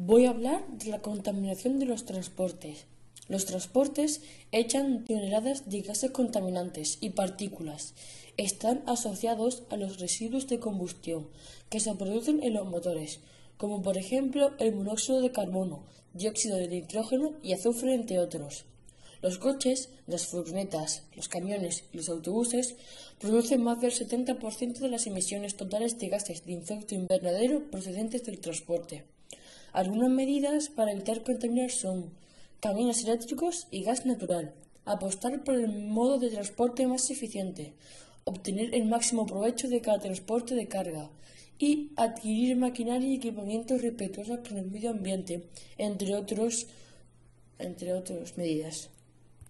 Voy a hablar de la contaminación de los transportes. Los transportes echan toneladas de gases contaminantes y partículas. Están asociados a los residuos de combustión que se producen en los motores, como por ejemplo el monóxido de carbono, dióxido de nitrógeno y azufre, entre otros. Los coches, las furgonetas, los camiones y los autobuses producen más del 70% de las emisiones totales de gases de efecto invernadero procedentes del transporte. Algunas medidas para evitar contaminar son camiones eléctricos y gas natural, apostar por el modo de transporte más eficiente, obtener el máximo provecho de cada transporte de carga y adquirir maquinaria y equipamientos respetuosos con el medio ambiente, entre otras medidas.